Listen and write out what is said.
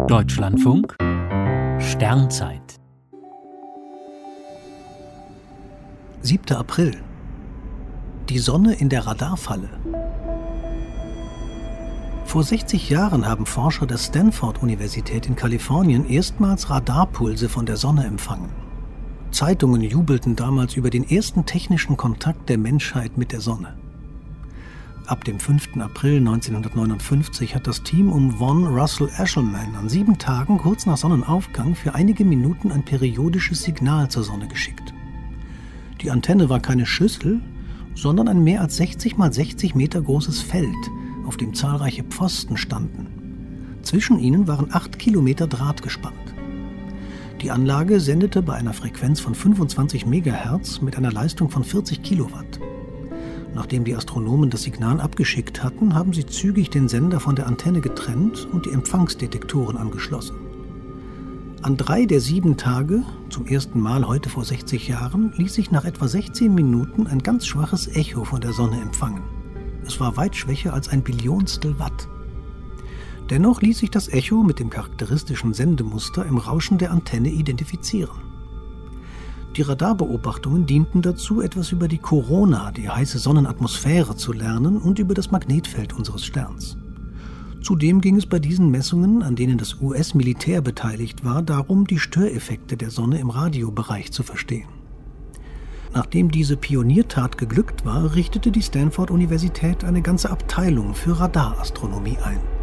Deutschlandfunk Sternzeit 7. April. Die Sonne in der Radarfalle. Vor 60 Jahren haben Forscher der Stanford-Universität in Kalifornien erstmals Radarpulse von der Sonne empfangen. Zeitungen jubelten damals über den ersten technischen Kontakt der Menschheit mit der Sonne. Ab dem 5. April 1959 hat das Team um Von Russell Eshelman an 7 Tagen kurz nach Sonnenaufgang für einige Minuten ein periodisches Signal zur Sonne geschickt. Die Antenne war keine Schüssel, sondern ein mehr als 60 mal 60 Meter großes Feld, auf dem zahlreiche Pfosten standen. Zwischen ihnen waren 8 Kilometer Draht gespannt. Die Anlage sendete bei einer Frequenz von 25 Megahertz mit einer Leistung von 40 Kilowatt. Nachdem die Astronomen das Signal abgeschickt hatten, haben sie zügig den Sender von der Antenne getrennt und die Empfangsdetektoren angeschlossen. An 3 der 7 Tage, zum ersten Mal heute vor 60 Jahren, ließ sich nach etwa 16 Minuten ein ganz schwaches Echo von der Sonne empfangen. Es war weit schwächer als ein Billionstel Watt. Dennoch ließ sich das Echo mit dem charakteristischen Sendemuster im Rauschen der Antenne identifizieren. Die Radarbeobachtungen dienten dazu, etwas über die Korona, die heiße Sonnenatmosphäre, zu lernen und über das Magnetfeld unseres Sterns. Zudem ging es bei diesen Messungen, an denen das US-Militär beteiligt war, darum, die Störeffekte der Sonne im Radiobereich zu verstehen. Nachdem diese Pioniertat geglückt war, richtete die Stanford-Universität eine ganze Abteilung für Radarastronomie ein.